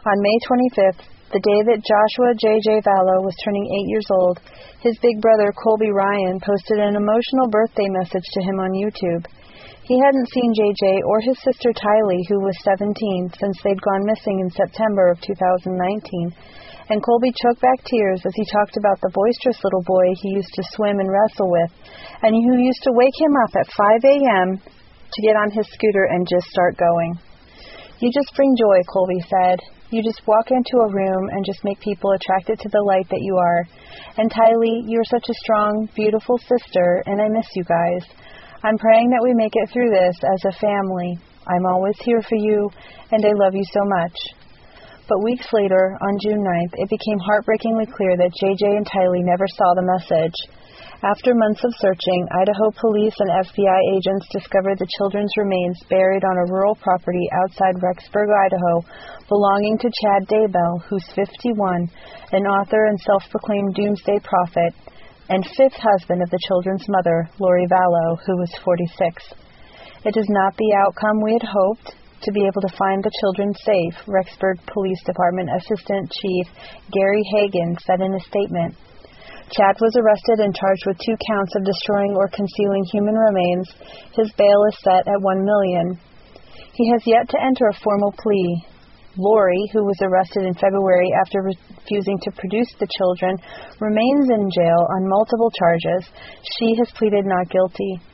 On May 25th, the day that Joshua J.J. Vallow was turning 8 years old, his big brother Colby Ryan posted an emotional birthday message to him on YouTube. He hadn't seen J.J. or his sister Tylee, who was 17, since they'd gone missing in September of 2019, and Colby choked back tears as he talked about the boisterous little boy he used to swim and wrestle with, and who used to wake him up at 5 a.m. to get on his scooter and just start going. "You just bring joy," Colby said. "You just walk into a room and just make people attracted to the light that you are. And Tylee, you're such a strong, beautiful sister, and I miss you guys. I'm praying that we make it through this as a family. I'm always here for you, and I love you so much." But weeks later, on June 9th, it became heartbreakingly clear that J.J. and Tylee never saw the message. After months of searching, Idaho police and FBI agents discovered the children's remains buried on a rural property outside Rexburg, Idaho, belonging to Chad Daybell, who's 51, an author and self-proclaimed doomsday prophet, and fifth husband of the children's mother, Lori Vallow, who was 46. "It is not the outcome we had hoped, to be able to find the children safe," Rexburg Police Department Assistant Chief Gary Hagan said in a statement. Chad was arrested and charged with 2 counts of destroying or concealing human remains. His bail is set at $1 million. He has yet to enter a formal plea. Lori, who was arrested in February after refusing to produce the children, remains in jail on multiple charges. She has pleaded not guilty.